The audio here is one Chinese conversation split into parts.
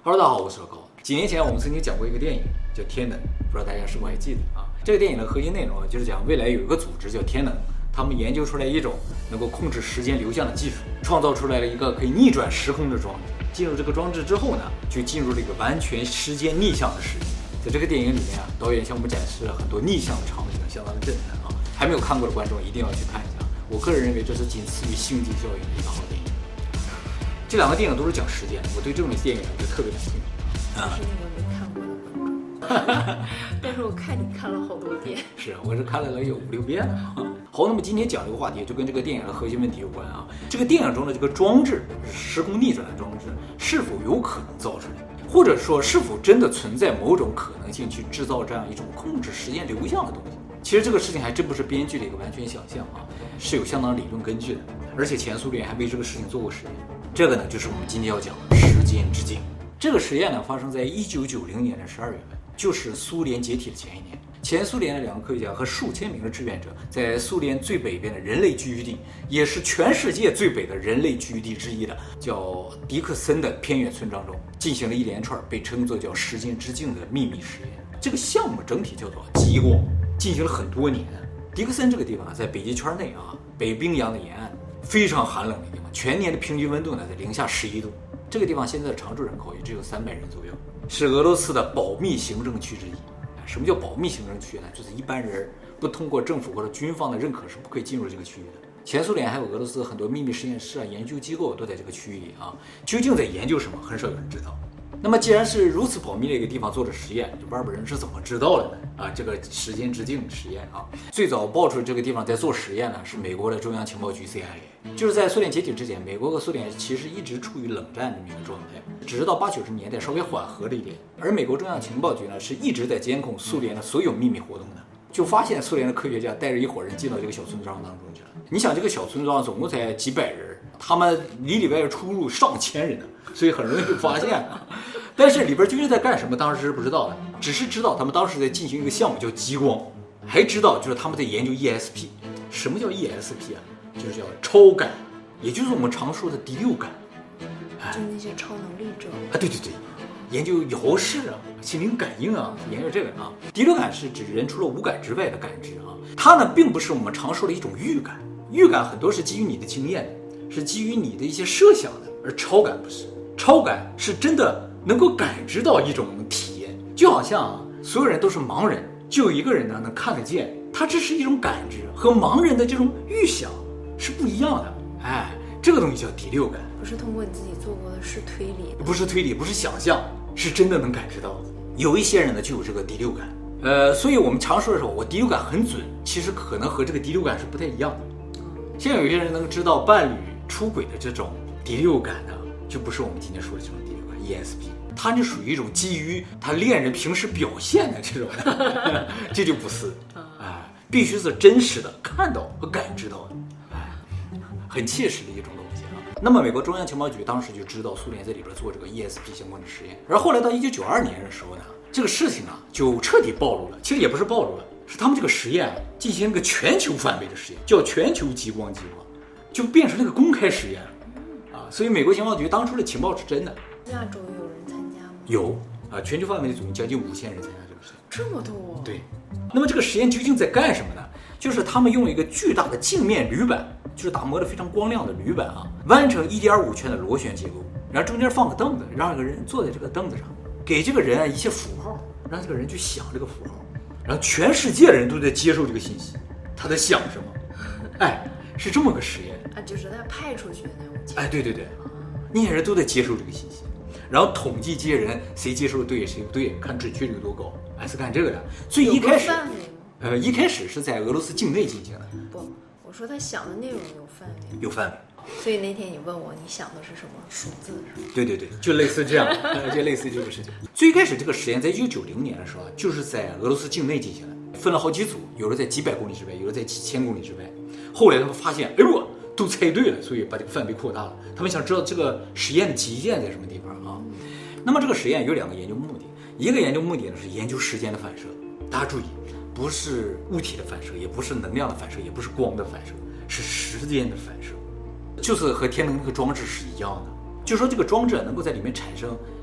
Hello， 大家好，我是老高。几年前我们曾经讲过一个电影叫《天能》，不知道大家是否还记得啊？这个电影的核心内容就是讲未来有一个组织叫天能，他们研究出来一种能够控制时间流向的技术，创造出来了一个可以逆转时空的装置。进入这个装置之后呢，就进入了一个完全时间逆向的世界。在这个电影里面啊，导演向我们展示了很多逆向的场景，相当的震撼啊！还没有看过的观众一定要去看一下。我个人认为这是仅次于《星际效应》的一个好电影。这两个电影都是讲时间的，我对这种电影就特别感兴趣。 我是那个没看过的观众，但是我看你看了好多遍。 是，我是看了有5-6遍了。好，那么今天讲这个话题就跟这个电影的核心问题有关啊。这个电影中的这个装置，时空逆转的装置，是否有可能造出来？或者说，是否真的存在某种可能性去制造这样一种控制时间流向的东西？其实这个事情还真不是编剧的一个完全想象啊，是有相当理论根据的。而且前苏联还为这个事情做过实验。这个呢，就是我们今天要讲的时间之镜。这个实验呢，发生在1990年的12月份，就是苏联解体的前一年。前苏联的2个科学家和数千名的志愿者，在苏联最北边的人类聚居地，也是全世界最北的人类聚居地之一的，叫迪克森的偏远村庄中，进行了一连串被称作叫时间之镜的秘密实验。这个项目整体叫做极光，进行了很多年。迪克森这个地方在北极圈内啊，北冰洋的沿岸，非常寒冷的地方，全年的平均温度呢在-11度。这个地方现在的常住人口也只有300人左右，是俄罗斯的保密行政区之一。什么叫保密行政区呢？就是一般人不通过政府或者军方的认可是不可以进入这个区域的。前苏联还有俄罗斯很多秘密实验室啊、研究机构都在这个区域里啊，究竟在研究什么，很少有人知道。那么既然是如此保密的一个地方做的实验，这外边人是怎么知道的呢？啊，这个时间之镜实验啊，最早爆出这个地方在做实验呢，是美国的中央情报局 CIA。就是在苏联解体之前，美国和苏联其实一直处于冷战这么一个状态，只是到80、90年代稍微缓和了一点。而美国中央情报局呢，是一直在监控苏联的所有秘密活动的。就发现苏联的科学家带着一伙人进到这个小村庄当中去了。你想，这个小村庄总共才几百人，他们里外出入上千人呢，所以很容易被发现啊。但是里边究竟在干什么，当时是不知道的，只是知道他们当时在进行一个项目叫极光，还知道就是他们在研究 ESP。什么叫 ESP 啊？就是叫超感，也就是我们常说的第六感。 就那些超能力者啊，对对对。研究遥视啊、心灵感应啊，研究这个啊。第六感是指人除了五感之外的感知啊，它呢并不是我们常说的一种预感，预感很多是基于你的经验的，是基于你的一些设想的，而超感不是，超感是真的能够感知到一种体验，就好像所有人都是盲人，就有一个人呢能看得见，他这是一种感知，和盲人的这种预想是不一样的。哎，这个东西叫第六感， 不是通过你自己做过的是推理的， 不是推理，不是想象。是真的能感知到的。有一些人呢就有这个第六感，所以我们常说的时候，我第六感很准，其实可能和这个第六感是不太一样的。现在有些人能知道伴侣出轨的这种第六感呢，就不是我们今天说的这种第六感 ESP， 它就属于一种基于他恋人平时表现的这种，这就不是，必须是真实的看到和感知到的，很切实的一种东西。那么美国中央情报局当时就知道苏联在里边做这个 ESP 相关的实验，而后来到1992年的时候呢，这个事情啊就彻底暴露了。其实也不是暴露了，是他们这个实验进行了个全球范围的实验，叫全球极光计划，就变成了个公开实验了啊。所以美国情报局当初的情报是真的。 亚洲有人参加吗？ 有啊，全球范围内总共将近5000人参加这个实验。 这么多？ 对。那么这个实验究竟在干什么呢？就是他们用一个巨大的镜面铝板，就是打磨的非常光亮的铝板啊，弯成1.5圈的螺旋结构，然后中间放个凳子，让一个人坐在这个凳子上，给这个人一些符号，让这个人去想这个符号，然后全世界的人都在接受这个信息，他在想什么？哎，是这么个实验啊，就是他派出去的那种。 哎，对对对，那些人都在接受这个信息，然后统计这些人谁接受的对谁不对，看准确率有多高，哎，是干这个的。所以一开始，一开始是在俄罗斯境内进行的。 不，我说他想的内容有范围。 有范围。 所以那天你问我，你想的是什么数字是吧？ 对对对，就类似这样，就类似这个事情。最开始这个实验在1990年的时候，就是在俄罗斯境内进行的，分了好几组，有的在几百公里之外，有的在几千公里之外。后来他们发现，哎呦，都猜对了，所以把这个范围扩大了。他们想知道这个实验的极限在什么地方啊？那么这个实验有2个研究目的，一个研究目的呢是研究时间的反射。大家注意，不是物体的反射，也不是能量的反射，也不是光的反射，是时间的反射，就是和天能那个装置是一样的。就说这个装置能够在里面产生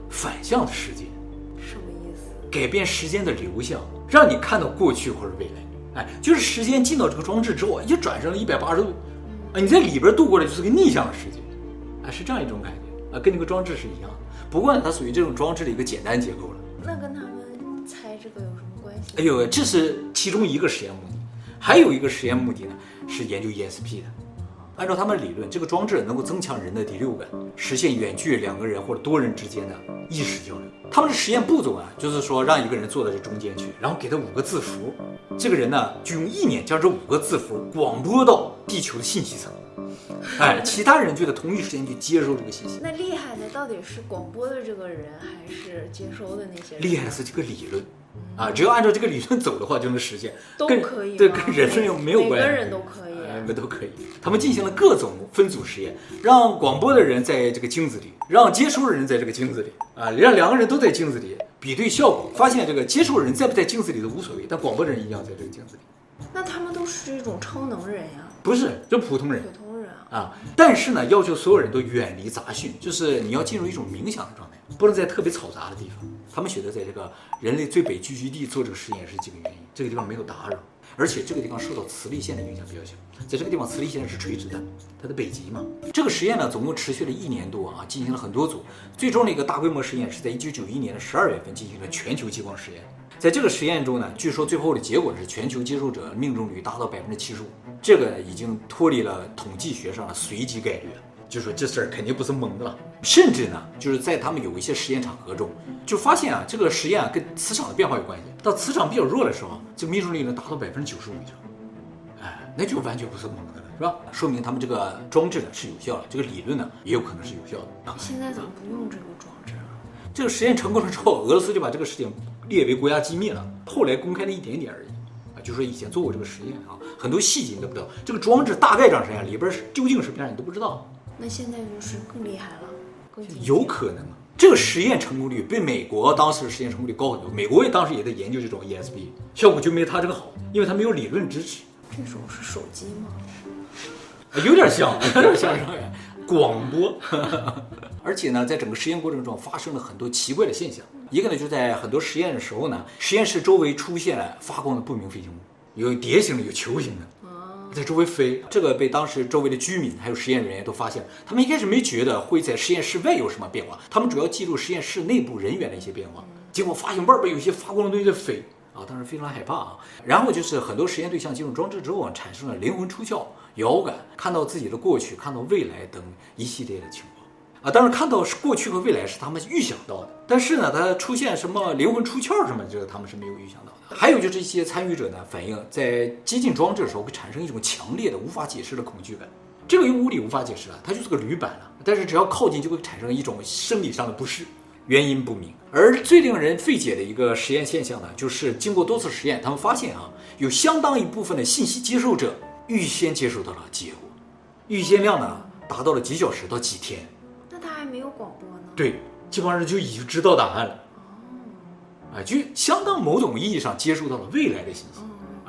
反向的时间， 什么意思？ 改变时间的流向，让你看到过去或者未来。就是时间进到这个装置之后，就转成了180度，你在里边度过的就是个逆向的时间，是这样一种感觉跟那个装置是一样的。不过呢，它属于这种装置的一个简单结构了。 那跟他们猜这个有什么关系？ 这是其中一个实验目的，还有一个实验目的呢是研究 ESP 的。按照他们理论，这个装置能够增强人的第六感，实现远距2个人或者多人之间的意识交流。他们的实验步骤就是说让一个人坐在这中间去，然后给他5个字符，这个人呢就用意念将这5个字符广播到地球的信息层，其他人就在同一时间去接收这个信息。 那厉害的到底是广播的这个人，还是接收的那些人？ 厉害的是这个理论。只要按照这个理论走的话，就能实现。 都可以吗？ 对，跟人类没有关系。 每个人都可以。 都可以。他们进行了各种分组实验，让广播的人在这个镜子里，让接收的人在这个镜子里，让2个人都在镜子里比对效果，发现这个接收人在不在镜子里都无所谓，但广播的人一定要在这个镜子里。 那他们都是这种超能人呀？ 不是，就普通人。 普通人但是呢，要求所有人都远离杂讯，就是你要进入一种冥想的状态，不能在特别嘈杂的地方。他们选择在这个人类最北聚居地做这个实验是几个原因：这个地方没有打扰，而且这个地方受到磁力线的影响比较小。在这个地方，磁力线是垂直的，它的北极嘛。这个实验呢，总共持续了1年多进行了很多组。最终的一个大规模实验是在1991年的12月份进行了全球激光实验。在这个实验中呢，据说最后的结果是全球接受者命中率达到75%，这个已经脱离了统计学上的随机概率了。就说这事儿肯定不是蒙的了，甚至呢，就是在他们有一些实验场合中，就发现这个实验跟磁场的变化有关系。到磁场比较弱的时候，这个命中率能达到95%以上，那就完全不是蒙的了，是吧？说明他们这个装置呢是有效的，这个理论呢也有可能是有效的。 现在怎么不用这个装置啊？ 这个实验成功了之后，俄罗斯就把这个事情列为国家机密了，后来公开了一点点而已。就说以前做过这个实验很多细节你都不知道，这个装置大概长什么样，里边究竟是什么样你都不知道。 那现在就是更厉害了，更有可能这个实验成功率比美国当时的实验成功率高很多。美国当时也在研究这种 ESP， 效果就没他这个好，因为它没有理论支持。 这种是手机吗？ 有点像广播。而且呢，在整个实验过程中发生了很多奇怪的现象。一个呢，就在很多实验的时候呢，实验室周围出现了发光的不明飞行物，有碟形的，有球形的。在周围飞，这个被当时周围的居民还有实验人员都发现了。他们一开始没觉得会在实验室外有什么变化，他们主要记录实验室内部人员的一些变化。结果发现外边有一些发光的东西在飞当时非常害怕然后就是很多实验对象进入装置之后产生了灵魂出窍、遥感、看到自己的过去、看到未来等一系列的情况当然看到过去和未来是他们预想到的，但是呢，它出现什么灵魂出窍什么，这个他们是没有预想到的。还有就是一些参与者呢反映，在接近装置的时候会产生一种强烈的无法解释的恐惧感。这个用物理无法解释它就是个铝板但是只要靠近就会产生一种生理上的不适，原因不明。而最令人费解的一个实验现象呢，就是经过多次实验，他们发现有相当一部分的信息接受者预先接收到了结果，预先量呢达到了几小时到几天。 那他还没有广播呢？对， 这帮人就已经知道答案了。就相当某种意义上接触到了未来的信息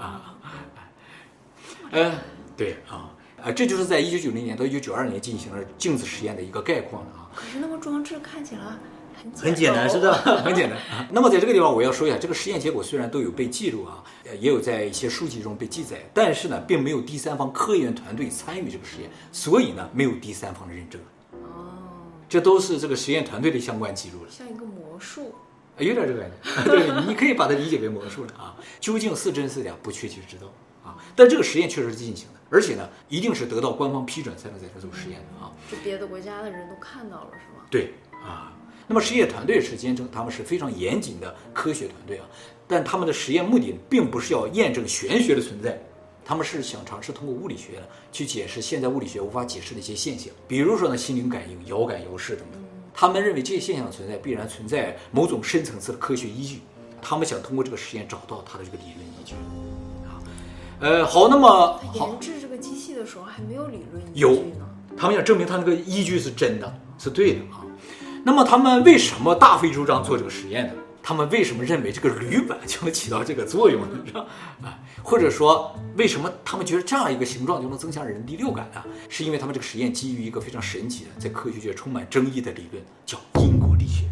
对这就是在1990年到1992年进行了镜子实验的一个概况可是那个装置看起来很简单，是的，很简单那么在这个地方我要说一下，这个实验结果虽然都有被记录也有在一些书籍中被记载，但是呢，并没有第三方科研团队参与这个实验，所以呢，没有第三方的认证。这都是这个实验团队的相关记录了， 像一个魔术。 有点这个感觉对，你可以把它理解为魔术了究竟是真是假不确切知道但这个实验确实是进行的，而且呢一定是得到官方批准才能在这做实验的就别的国家的人都看到了是吗？ 对那么实验团队是坚称他们是非常严谨的科学团队但他们的实验目的并不是要验证玄学的存在，他们是想尝试通过物理学去解释现在物理学无法解释的一些现象，比如说呢心灵感应、遥感、遥视等等。他们认为这些现象的存在必然存在某种深层次的科学依据，他们想通过这个实验找到它的这个理论依据好，那么研制这个机器的时候还没有理论依据呢， 他们想证明它那个依据是真的，是对的那么他们为什么大费周章做这个实验呢？他们为什么认为这个铝板就能起到这个作用呢？或者说为什么他们觉得这样一个形状就能增强人第六感呢？是因为他们这个实验基于一个非常神奇的在科学界充满争议的理论，叫因果力学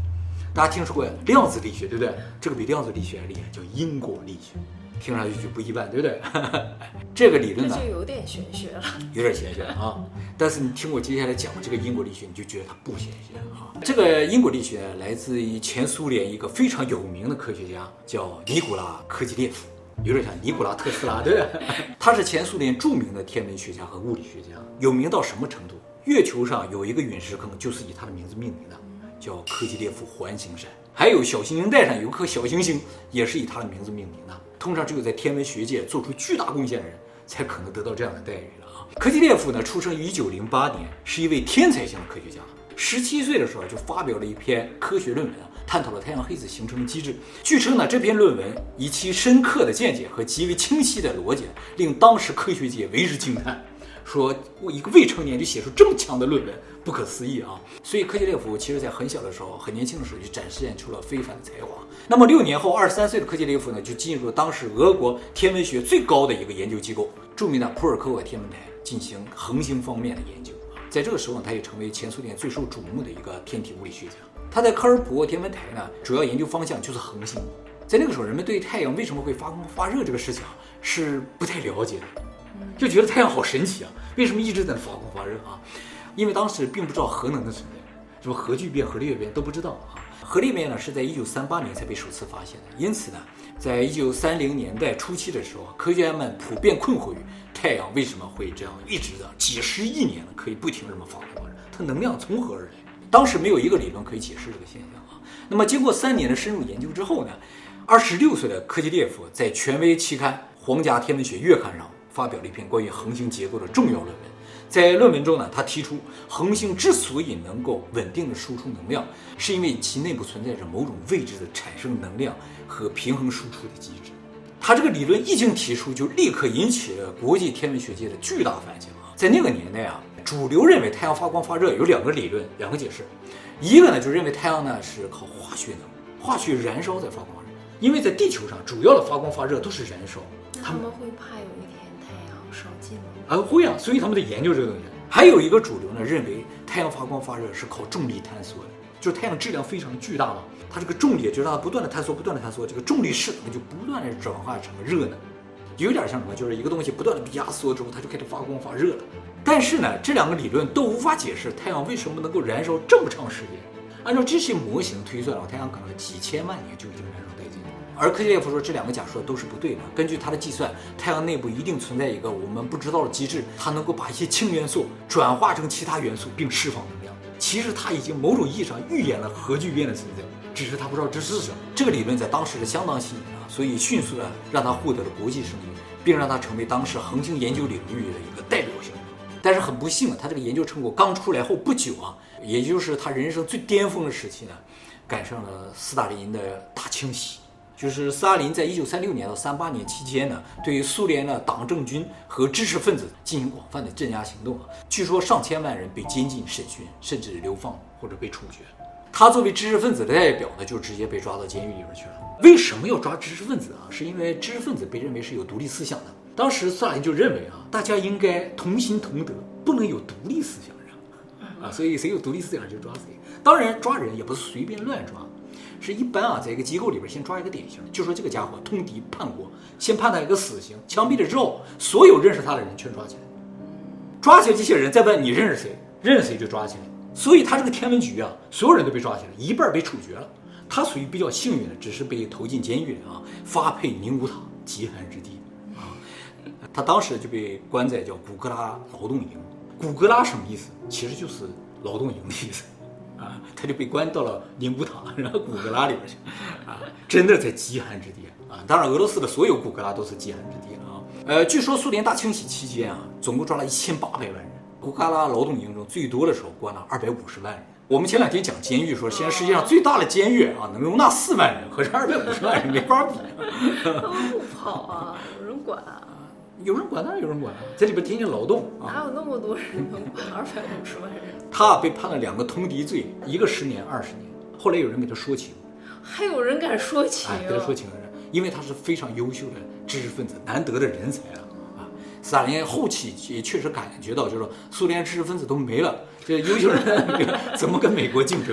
大家听说过量子力学，对不对？这个比量子力学还厉害，叫因果力学，听上去就不一般，对不对？这个理论呢， 就有点玄学了， 有点玄学啊。但是你听我接下来讲的这个因果力学，你就觉得它不玄学啊。这个因果力学来自于前苏联一个非常有名的科学家，叫尼古拉·柯基列夫。有点像尼古拉特斯拉，对吧？他是前苏联著名的天文学家和物理学家，有名到什么程度？月球上有一个陨石坑，就是以他的名字命名的，叫柯基列夫环形山。还有小行星带上有颗小行星，也是以他的名字命名的。通常只有在天文学界做出巨大贡献的人，才可能得到这样的待遇了啊。柯基列夫呢，出生于1908年，是一位天才型的科学家。17岁的时候就发表了一篇科学论文，探讨了太阳黑子形成的机制。据称呢，这篇论文以其深刻的见解和极为清晰的逻辑，令当时科学界为之惊叹，说我一个未成年就写出这么强的论文，不可思议啊！所以柯基列夫其实在很小的时候，很年轻的时候就展现出了非凡的才华。那么6年后，23岁的柯基列夫呢，就进入了当时俄国天文学最高的一个研究机构——著名的普尔科沃天文台，进行恒星方面的研究。在这个时候，他也成为前苏联最受瞩目的一个天体物理学家。他在科尔普沃天文台呢，主要研究方向就是恒星。在那个时候，人们对太阳为什么会发光发热这个事情是不太了解的，就觉得太阳好神奇啊，为什么一直在发光发热啊？因为当时并不知道核能的存在，什么核聚变、核裂变都不知道啊。核裂变呢是在1938年才被首次发现的，因此呢，在1930年代初期的时候，科学家们普遍困惑于太阳为什么会这样一直的几十亿年了可以不停这么发光发热，它能量从何而来？当时没有一个理论可以解释这个现象啊。那么经过3年的深入研究之后呢，26岁的柯基列夫在权威期刊《皇家天文学月刊》上发表了一篇关于恒星结构的重要论文。在论文中呢，他提出恒星之所以能够稳定的输出能量，是因为其内部存在着某种位置的产生能量和平衡输出的机制。他这个理论一经提出，就立刻引起了国际天文学界的巨大反响啊！在那个年代啊，主流认为太阳发光发热有2个理论，2个解释。一个呢，就认为太阳呢是靠化学能，化学燃烧在发光发热，因为在地球上主要的发光发热都是燃烧。 他们会怕有一天太阳烧尽吗？ 会啊，所以他们得研究这个东西。还有一个主流呢，认为太阳发光发热是靠重力坍缩的，就是太阳质量非常巨大嘛，它这个重力就是让它不断的坍缩，这个重力势能就不断的转化成热能，有点像什么，就是一个东西不断的被压缩之后，它就开始发光发热了。但是呢，这2个理论都无法解释太阳为什么能够燃烧这么长时间。按照这些模型推算的话，太阳可能几千万年就已经燃烧殆尽了。而柯基列夫说这2个假说都是不对的。根据他的计算，太阳内部一定存在一个我们不知道的机制，它能够把一些氢元素转化成其他元素并释放能量。其实它已经某种意义上预言了核聚变的存在，只是他不知道这是什么。这个理论在当时是相当吸引啊，所以迅速的让他获得了国际声誉，并让他成为当时恒星研究领域的一个代表性。但是很不幸啊，他这个研究成果刚出来后不久啊，也就是他人生最巅峰的时期呢，赶上了斯大林的大清洗。就是斯大林在1936年到38年期间呢，对于苏联的党政军和知识分子进行广泛的镇压行动啊，据说上千万人被监禁审讯，甚至流放或者被处决。他作为知识分子的代表呢，就直接被抓到监狱里边去了。为什么要抓知识分子啊？是因为知识分子被认为是有独立思想的。当时斯大林就认为啊，大家应该同心同德，不能有独立思想啊，所以谁有独立思想就抓谁。当然抓人也不是随便乱抓，是一般啊，在一个机构里边先抓一个典型，就说这个家伙通敌叛国，先判他一个死刑，枪毙了之后，所有认识他的人全抓起来，抓起来这些人再问你认识谁，认识谁就抓起来。所以他这个天文局啊，所有人都被抓起来，一半被处决了。他属于比较幸运的，只是被投进监狱里啊，发配宁古塔极寒之地啊。他当时就被关在叫古格拉劳动营。古格拉什么意思？其实就是劳动营的意思啊。他就被关到了宁古塔，然后古格拉里边去啊，真的在极寒之地啊。当然，俄罗斯的所有古格拉都是极寒之地啊。据说苏联大清洗期间啊，总共抓了1800万人。古格拉劳动营中最多的时候关了250万人。我们前2天讲监狱说，现在世界上最大的监狱啊，能容纳4万人，和这250万人没法比。 他们不跑啊，有人管啊。 有人管，当然有人管啊，在里边天天劳动啊。 哪有那么多人能管250万人？ 他被判了2个通敌罪，一个10年，20年。后来有人给他说情， 还有人敢说情？ 给他说情的人，因为他是非常优秀的知识分子，难得的人才啊。斯大林后期也确实感觉到，就是说苏联知识分子都没了，这优秀人怎么跟美国竞争？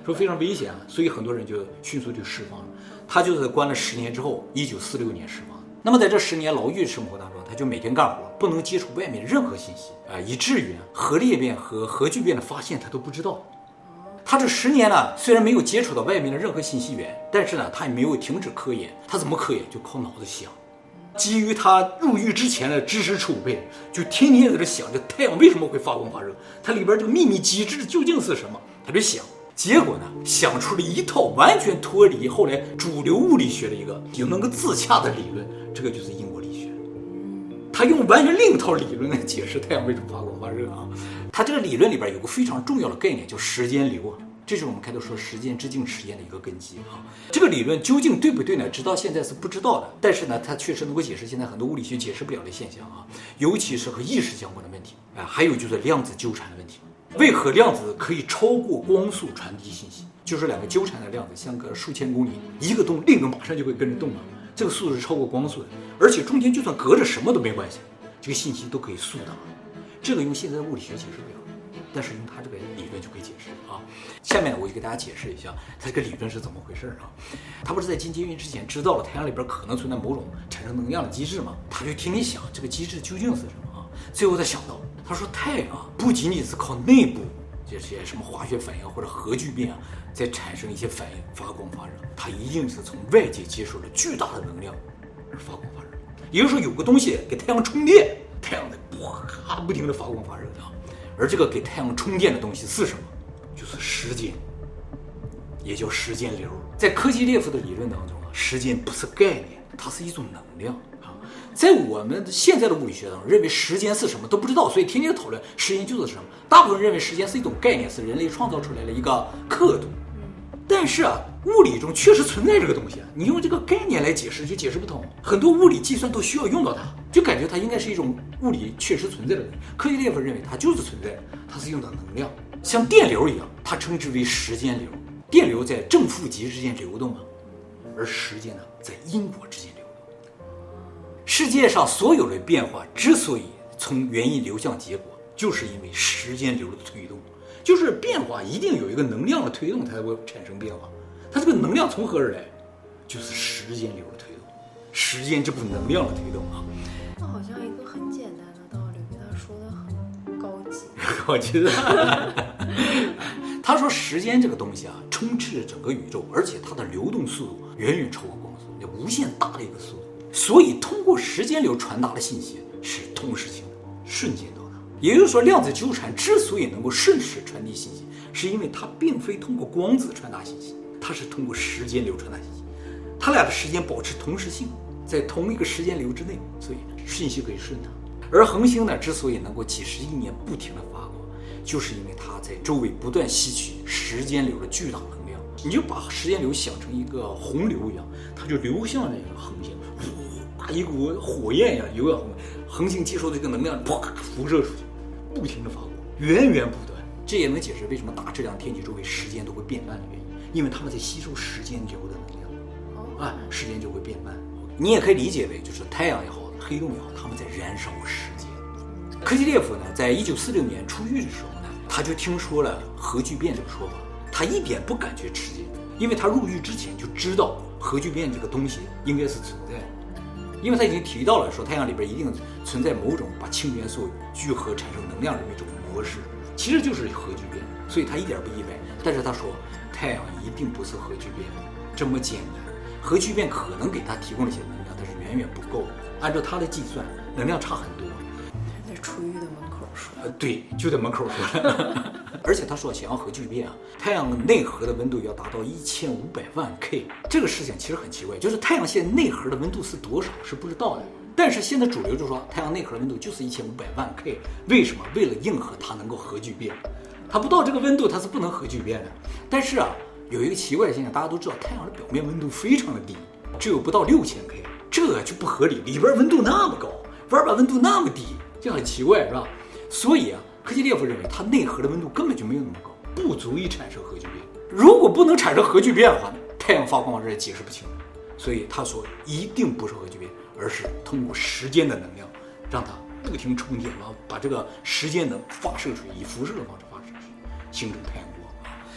说非常危险啊，所以很多人就迅速就释放了。他就在关了10年之后，1946年释放。那么在这10年牢狱生活当中，他就每天干活，不能接触外面任何信息啊，以至于核裂变和核聚变的发现他都不知道。他这10年呢，虽然没有接触到外面的任何信息源，但是呢，他也没有停止科研。他怎么科研？就靠脑子想。基于他入狱之前的知识储备，就天天在这想着太阳为什么会发光发热，它里边这个秘密机制究竟是什么，他就想。结果呢，想出了一套完全脱离后来主流物理学的一个有能够自洽的理论，这个就是因果力学。他用完全另一套理论来解释太阳为什么发光发热啊。他这个理论里边有个非常重要的概念，叫时间流啊，这是我们开头说时间之镜实验的一个根基啊。这个理论究竟对不对呢？直到现在是不知道的，但是呢，它确实能够解释现在很多物理学解释不了的现象啊，尤其是和意识相关的问题啊，还有就是量子纠缠的问题。为何量子可以超过光速传递信息？就是两个纠缠的量子相隔数千公里，一个动，另一个马上就会跟着动了，这个速度是超过光速的，而且中间就算隔着什么都没关系，这个信息都可以速达。这个用现在的物理学解释不了，但是用它这个理论就可以解释啊。下面我就给大家解释一下它这个理论是怎么回事啊。他不是在进监狱之前知道了太阳里边可能存在某种产生能量的机制吗？他就天天想这个机制究竟是什么啊。最后他想到，他说太阳不仅仅是靠内部这些什么化学反应或者核聚变在产生一些反应发光发热，它一定是从外界接受了巨大的能量而发光发热。也就是说有个东西给太阳充电，太阳在不停的发光发热啊。而这个给太阳充电的东西是什么？就是时间，也叫时间流。在柯基列夫的理论当中啊，时间不是概念，它是一种能量啊。在我们现在的物理学当中，认为时间是什么都不知道，所以天天讨论时间就是什么。大部分人认为时间是一种概念，是人类创造出来的一个刻度。但是啊，物理中确实存在这个东西啊，你用这个概念来解释就解释不通。很多物理计算都需要用到它，就感觉它应该是一种物理确实存在的东西。柯基列夫认为它就是存在，它是用的能量，像电流一样，它称之为时间流。电流在正负极之间流动啊，而时间呢，在因果之间流动。世界上所有的变化之所以从原因流向结果，就是因为时间流的推动。就是变化一定有一个能量的推动才会产生变化，它这个能量从何而来？就是时间流的推动，时间这股能量的推动啊。 那好像一个很简单的道理，他说的很高级。 我觉得，他说时间这个东西啊，充斥着整个宇宙，而且它的流动速度远远超过光速，就无限大的一个速度。所以通过时间流传达的信息是同时性的，瞬间到达。也就是说，量子纠缠之所以能够瞬时传递信息，是因为它并非通过光子传达信息，它是通过时间流传达信息。它俩的时间保持同时性，在同一个时间流之内，所以信息可以顺达。而恒星呢，之所以能够几十亿年不停地发光，就是因为它在周围不断吸取时间流的巨大能量。你就把时间流想成一个洪流一样，它就流向那个恒星，一股火焰一样流向恒星，接受这个能量，啪辐射出去。不停的发光，源源不断。这也能解释为什么大质量天体周围时间都会变慢的原因，因为它们在吸收时间流的能量啊，时间就会变慢。你也可以理解为就是太阳也好，黑洞也好，它们在燃烧时间。柯基列夫呢，在1946年出狱的时候呢，他就听说了核聚变这个说法，他一点不感觉吃惊，因为他入狱之前就知道核聚变这个东西应该是存在的。因为他已经提到了说太阳里边一定存在某种把氢元素聚合产生能量的一种模式，其实就是核聚变，所以他一点不意外。但是他说太阳一定不是核聚变这么简单，核聚变可能给他提供了一些能量，但是远远不够。按照他的计算，能量差很多。 在出狱的门口说， 对，就在门口说。而且他说想要核聚变啊，太阳内核的温度要达到1500万 K。这个事情其实很奇怪，就是太阳现内核的温度是多少是不知道的，但是现在主流就说太阳内核的温度就是1500万 K。为什么？为了应和它能够核聚变，它不到这个温度它是不能核聚变的。但是啊，有一个奇怪的现象，大家都知道太阳的表面温度非常的低，只有不到6000 K， 这就不合理，里边温度那么高，玩把温度那么低，这很奇怪是吧？所以啊，柯基列夫认为它内核的温度根本就没有那么高，不足以产生核聚变。如果不能产生核聚变的话，太阳发光发热也解释不清。所以他说一定不是核聚变，而是通过时间的能量让它不停充电，然后把这个时间能发射出去，以辐射的方式发射出去，形成太阳光。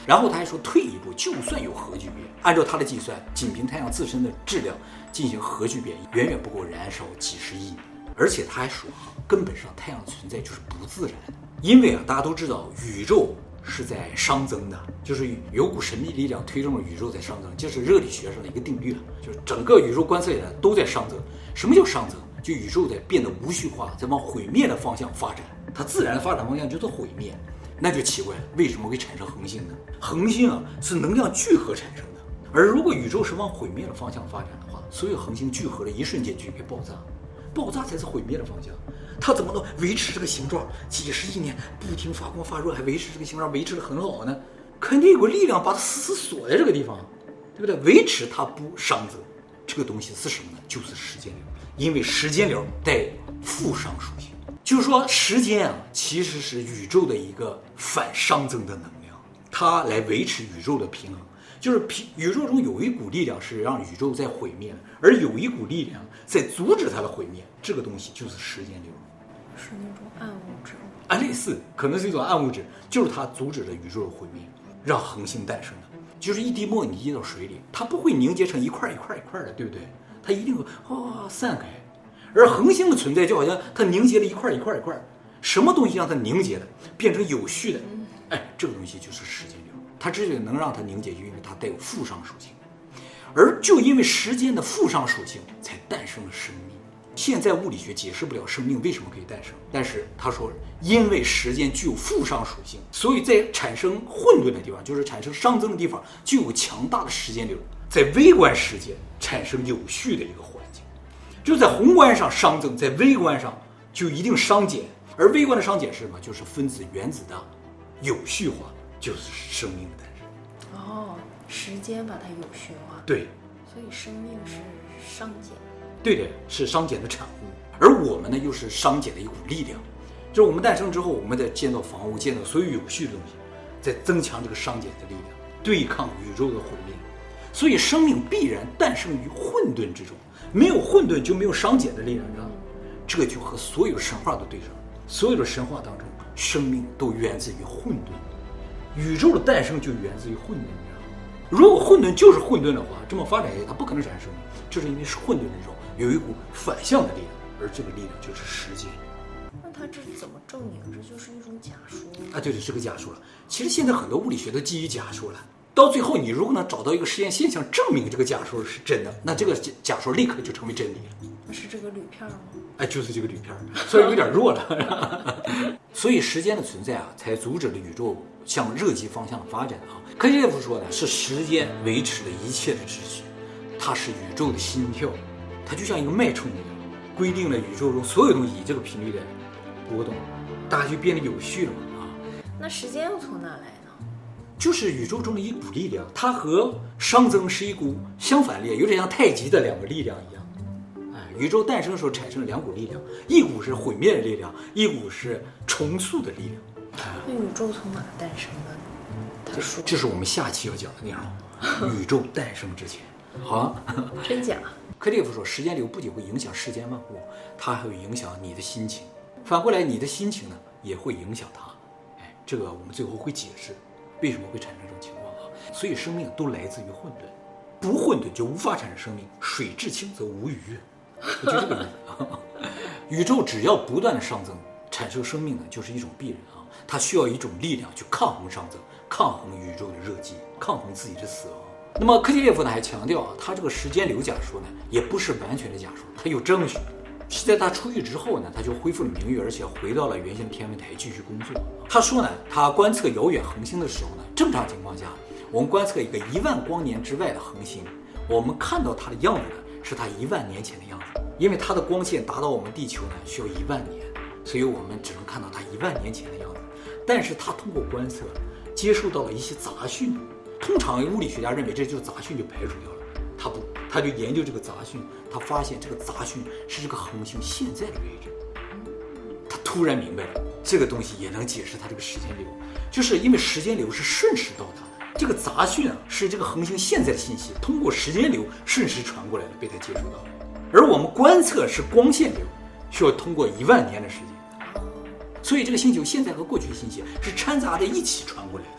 然后他还说，退一步，就算有核聚变，按照他的计算，仅凭太阳自身的质量进行核聚变，远远不够燃烧几十亿年。而且他还说，根本上太阳的存在就是不自然的，因为大家都知道宇宙是在熵增的，就是有股神秘力量推动了宇宙在熵增，这是热力学上的一个定律，就是整个宇宙观测起来都在熵增。什么叫熵增？就宇宙在变得无序化，在往毁灭的方向发展，它自然的发展方向就是毁灭。那就奇怪了，为什么会产生恒星呢？恒星是能量聚合产生的，而如果宇宙是往毁灭的方向发展的话，所有恒星聚合的一瞬间就会爆炸，爆炸才是毁灭的方向。它怎么能维持这个形状几十亿年不停发光发热，还维持这个形状维持得很好呢？肯定有个力量把它死锁在这个地方，对不对？维持它不熵增。这个东西是什么呢？就是时间流，因为时间流带负熵属性。就是说，时间其实是宇宙的一个反熵增的能量，它来维持宇宙的平衡。就是宇宙中有一股力量是让宇宙在毁灭，而有一股力量在阻止它的毁灭。这个东西就是时间流， 是那种暗物质类似，可能是一种暗物质，就是它阻止了宇宙的毁灭，让恒星诞生的。就是一滴墨你滴到水里，它不会凝结成一块一块一块的，对不对？它一定会散开。而恒星的存在就好像它凝结了一块一块一块，什么东西让它凝结的变成有序的？这个东西就是时间流。它之所以能让它凝结，就因为它带有负熵属性。而就因为时间的负熵属性，才诞生了生命。现在物理学解释不了生命为什么可以诞生，但是他说，因为时间具有负熵属性，所以在产生混沌的地方，就是产生熵增的地方，就有强大的时间流，在微观时间产生有序的一个环境。就在宏观上熵增，在微观上就一定熵减，而微观的熵减是什么？就是分子原子的有序化，就是生命的诞生。 时间把它有序化。 对， 所以生命是熵减。 对的，是熵减的产物，而我们呢，又是熵减的一股力量。就是我们诞生之后，我们在建造房屋，建造所有有序的东西，在增强这个熵减的力量，对抗宇宙的毁灭。所以生命必然诞生于混沌之中，没有混沌就没有熵减的力量，你知道吗？这个就和所有的神话都对上了。所有的神话当中，生命都源自于混沌，宇宙的诞生就源自于混沌，你知道吗？如果混沌就是混沌的话，这么发展下去，它不可能产生生命，就是因为是混沌之中有一股反向的力量，而这个力量就是时间。 那它这怎么证明？这就是一种假说对，是个假说了。其实现在很多物理学都基于假说了，到最后你如果能找到一个实验现象证明这个假说是真的，那这个假说立刻就成为真理了。 是这个铝片吗？ 就是这个铝片，虽然有点弱了。所以时间的存在才阻止了宇宙向热极方向的发展科西列夫说的是时间维持了一切的秩序，它是宇宙的心跳，它就像一个脉冲一样，规定了宇宙中所有东西以这个频率的波动，大家就变得有序了嘛那时间又从哪来呢？ 就是宇宙中的一股力量，它和熵增是一股相反力量，有点像太极的两个力量一样。宇宙诞生的时候产生了两股力量，一股是毁灭的力量，一股是重塑的力量。 那宇宙从哪诞生的呢？ 这是我们下期要讲的内容。宇宙诞生之前，好真假？ 柯列夫说，时间流不仅会影响世间万物，它还会影响你的心情。反过来，你的心情呢，也会影响它。这个我们最后会解释为什么会产生这种情况所以生命都来自于混沌，不混沌就无法产生生命。水至清则无鱼。我就这个意思宇宙只要不断的熵增，产生生命呢，就是一种必然它需要一种力量去抗衡熵增，抗衡宇宙的热机，抗衡自己的死亡。那么柯西列夫呢还强调他这个时间流假说呢，也不是完全的假说，他有证据。是在他出狱之后呢，他就恢复了名誉，而且回到了原先的天文台继续工作。他说呢，他观测遥远恒星的时候呢，正常情况下，我们观测一个1万光年之外的恒星，我们看到它的样子呢，是它1万年前的样子。因为它的光线达到我们地球呢，需要1万年，所以我们只能看到它1万年前的样子。但是它通过观测，接受到了一些杂讯。通常物理学家认为这就是杂讯，就排除掉了。他不，他就研究这个杂讯，他发现这个杂讯是这个恒星现在的位置。他突然明白了，这个东西也能解释它这个时间流，就是因为时间流是瞬时到达的，这个杂讯是这个恒星现在的信息，通过时间流瞬时传过来了，被他接触到了。而我们观测是光线流，需要通过1万年的时间，所以这个星球现在和过去的信息是掺杂在一起传过来的。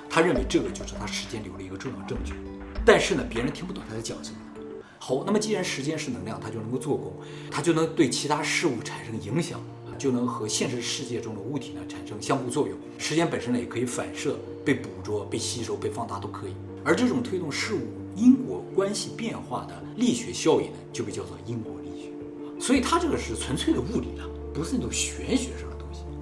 他认为这个就是他时间流的一个重要证据。但是呢，别人听不懂他在讲什么。好，那么既然时间是能量，它就能够做功，它就能对其他事物产生影响，就能和现实世界中的物体呢产生相互作用。时间本身呢也可以反射、被捕捉、被吸收、被放大都可以。而这种推动事物因果关系变化的力学效应呢，就被叫做因果力学。所以它这个是纯粹的物理了，不是那种玄学上的东西。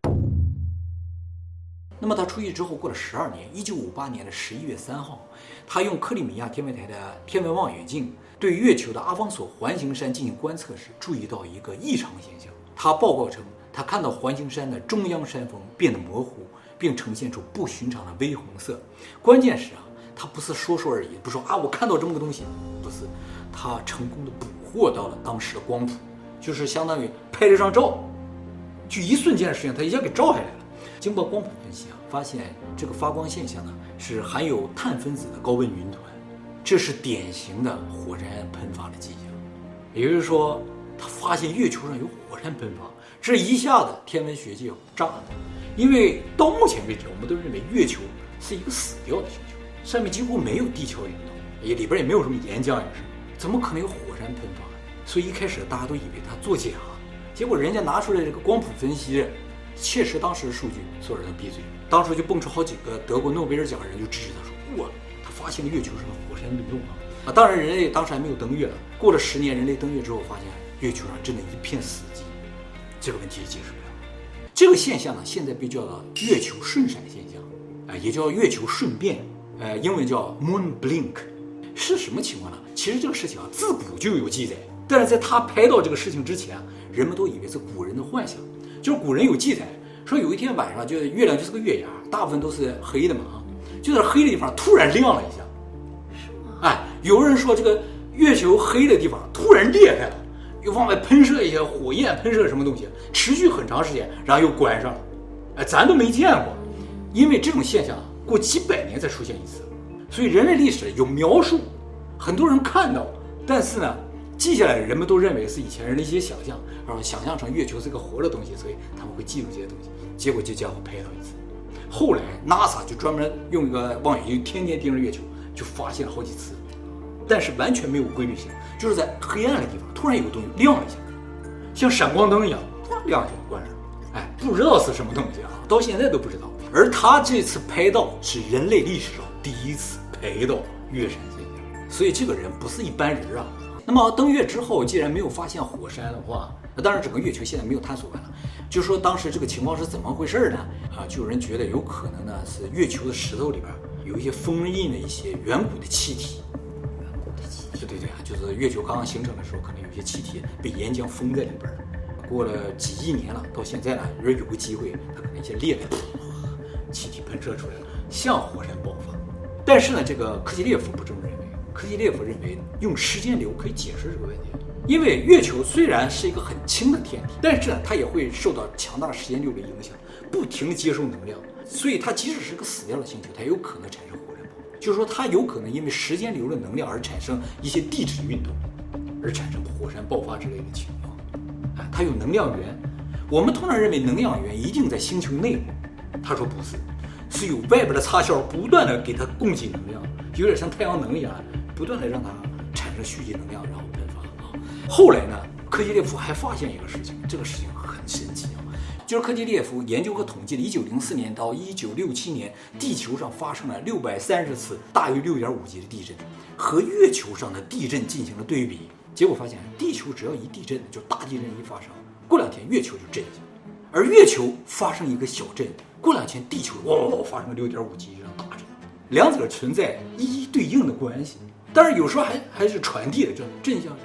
那么他出狱之后过了12年，1958年的11月3号，他用克里米亚天文台的天文望远镜对月球的阿方索环形山进行观测时，注意到一个异常现象。他报告称，他看到环形山的中央山峰变得模糊，并呈现出不寻常的微红色。关键是他不是说而已，不是说我看到这么个东西，不是，他成功的捕获到了当时的光谱，就是相当于拍了张照，就一瞬间的事情，他一下给照下来了。经过光谱分析发现这个发光现象呢是含有碳分子的高温云团，这是典型的火山喷发的迹象。也就是说，他发现月球上有火山喷发，这一下子天文学界炸了。因为到目前为止，我们都认为月球是一个死掉的星球，上面几乎没有地壳运动，里边也没有什么岩浆，怎么可能有火山喷发？所以一开始大家都以为他作假，结果人家拿出来这个光谱分析，切实当时的数据，所有人都闭嘴。当时就蹦出好几个德国诺贝尔奖人就支持他说，他发现了月球上的火山运动当然人类当时还没有登月了，过了10年人类登月之后，发现月球上真的一片死寂，这个问题也解释不了。这个现象呢，现在被叫做月球瞬闪现象，也叫月球瞬变，英文叫 moon blink。是什么情况呢？其实这个事情自古就有记载，但是在他拍到这个事情之前人们都以为是古人的幻想。就是古人有记载说，有一天晚上，就月亮就是个月牙，大部分都是黑的嘛就在黑的地方突然亮了一下。 是吗？ 有人说这个月球黑的地方突然裂开了，又往外喷射一些火焰，喷射什么东西，持续很长时间，然后又关上了。咱都没见过，因为这种现象过几百年才出现一次，所以人类历史有描述，很多人看到，但是呢，记下来人们都认为是以前人的一些想象，然后想象成月球是个活的东西，所以他们会记录这些东西。结果这家伙拍到一次，后来 NASA 就专门用一个望远镜天天盯着月球，就发现了好几次，但是完全没有规律性，就是在黑暗的地方突然有个东西亮一下，像闪光灯一样，突然亮一下关上，不知道是什么东西到现在都不知道。而他这次拍到是人类历史上第一次拍到月闪现象，所以这个人不是一般人那么登月之后，既然没有发现火山的话，当然整个月球现在没有探索完了，就说当时这个情况是怎么回事呢？就有人觉得有可能呢是月球的石头里边有一些封印的一些远古的气体。 远古的气体？ 对，就是月球刚刚形成的时候，可能有些气体被岩浆封在里边，过了几亿年了，到现在呢，人有个机会，它可能一些裂开，气体喷射出来了，像火山爆发。但是呢，这个科基列夫不这么认为。科基列夫认为用时间流可以解释这个问题，因为月球虽然是一个很轻的天体，但是呢，它也会受到强大的时间流的影响，不停地接受能量，所以它即使是个死掉的星球，它有可能产生火山爆发。就是说，它有可能因为时间流的能量而产生一些地质运动，而产生火山爆发之类的情况。它有能量源，我们通常认为能量源一定在星球内部，他说不是，是有外边的插销不断的给它供给能量，有点像太阳能一样，不断的让它产生蓄积能量，然后喷发后来呢，科基列夫还发现一个事情，这个事情很神奇就是科基列夫研究和统计了1904年到1967年地球上发生了630次大于6.5级的地震，和月球上的地震进行了对比，结果发现地球只要一地震，就大地震一发生，过2天月球就震一下，而月球发生一个小震，过2天地球发生了6.5级以上大震，两者存在一一对应的关系。但是有时候还是传递的，这震一下，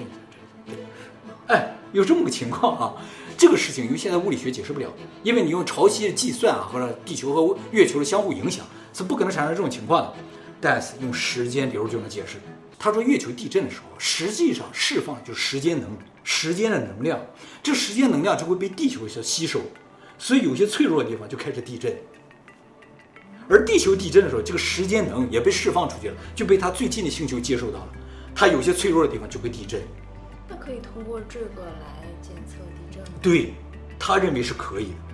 有这么个情况这个事情由现在物理学解释不了，因为你用潮汐的计算或者地球和月球的相互影响是不可能产生这种情况的，但是用时间流就能解释。他说月球地震的时候，实际上释放就是时间的能量，这时间能量就会被地球所吸收，所以有些脆弱的地方就开始地震。而地球地震的时候，这个时间能也被释放出去了，就被它最近的星球接受到了，它有些脆弱的地方就会地震。 那可以通过这个来监测地震吗？ 对，他认为是可以的，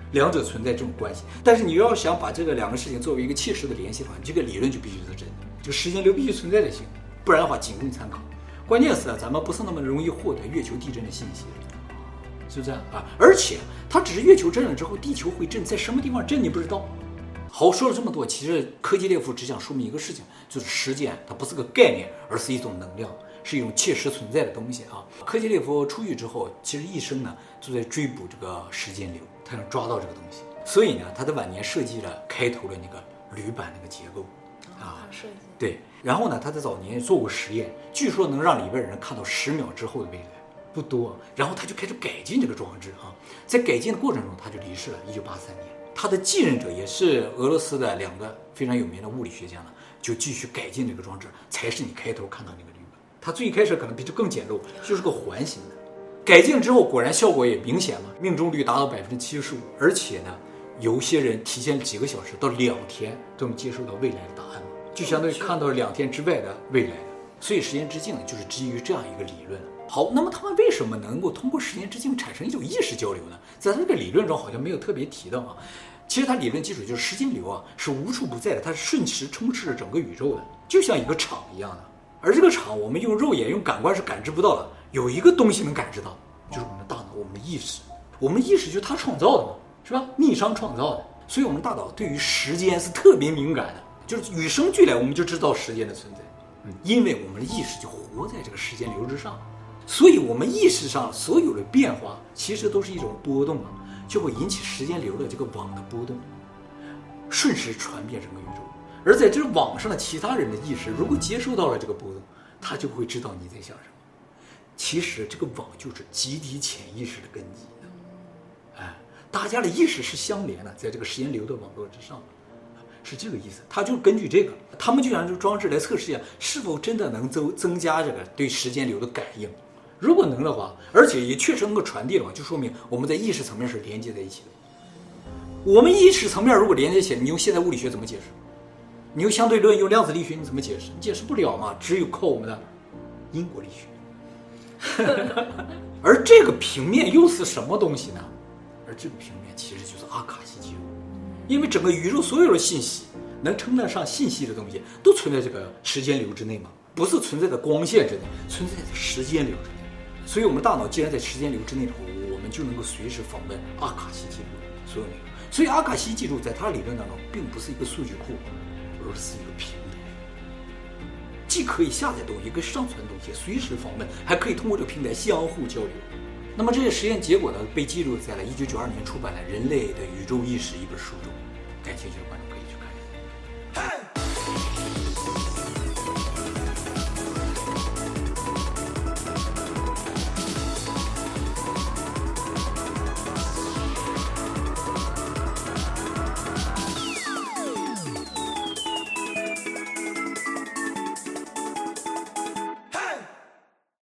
两者存在这种关系。但是你要想把这个两个事情作为一个切实的联系的话，这个理论就必须是真的，这个时间流必须存在才行，不然的话仅供参考。关键是咱们不是那么容易获得月球地震的信息，是不是啊？而且它只是月球震了之后，地球会震，在什么地方震你不知道。好，说了这么多，其实科基列夫只想说明一个事情，就是时间它不是个概念，而是一种能量，是一种切实存在的东西啊。科基列夫出狱之后，其实一生呢就在追捕这个时间流，他想抓到这个东西，所以呢，他在晚年设计了开头的那个铝板那个结构啊， 设计对。然后呢，他在早年做过实验，据说能让里边人看到10秒之后的未来，不多。然后他就开始改进这个装置啊，在改进的过程中，他就离世了，1983年。他的继任者也是俄罗斯的2个非常有名的物理学家呢，就继续改进这个装置，才是你开头看到那个铝板。它最开始可能比这更简陋，就是个环形的。改进之后果然效果也明显嘛，命中率达到75%，而且呢，有些人提前几个小时到2天都能接受到未来的答案嘛，就相当于看到了2天之外的未来的。所以时间之镜呢，就是基于这样一个理论。好，那么他们为什么能够通过时间之镜产生一种意识交流呢？在他这个理论中好像没有特别提到啊。其实它理论基础就是时间流啊，是无处不在的，它是瞬时充斥着整个宇宙的，就像一个场一样的。而这个场，我们用肉眼、用感官是感知不到的。有一个东西能感知到，就是我们的大脑，我们的意识。我们的意识就是它创造的嘛，是吧？逆商创造的。所以我们大脑对于时间是特别敏感的，就是与生俱来我们就知道时间的存在，因为我们的意识就活在这个时间流之上。所以我们意识上所有的变化，其实都是一种波动啊。就会引起时间流的这个网的波动，瞬时传遍整个宇宙。而在这网上的其他人的意识，如果接收到了这个波动，他就会知道你在想什么。其实这个网就是集体潜意识的根基的，大家的意识是相连的，在这个时间流的网络之上，是这个意思。他就根据这个，他们就让这个装置来测试一下，是否真的能增加这个对时间流的感应。如果能的话，而且也确实能够传递的话，就说明我们在意识层面是连接在一起的。我们意识层面如果连接起来，你用现代物理学怎么解释？你用相对论、用量子力学你怎么解释？你解释不了嘛，只有靠我们的因果力学。而这个平面又是什么东西呢？而这个平面其实就是阿卡西记录，因为整个宇宙所有的信息能称得上信息的东西，都存在这个时间流之内嘛，不是存在在光线之内，存在在时间流之内。所以我们大脑既然在时间流之内的话，我们就能够随时访问阿卡西记录所有内容。所以阿卡西记录在它理论当中并不是一个数据库，而是一个平台，既可以下载东西，也可以上传东西，随时访问，还可以通过这个平台相互交流。那么这些实验结果呢，被记录在了1992年出版的《人类的宇宙意识》一本书中。感兴趣的观众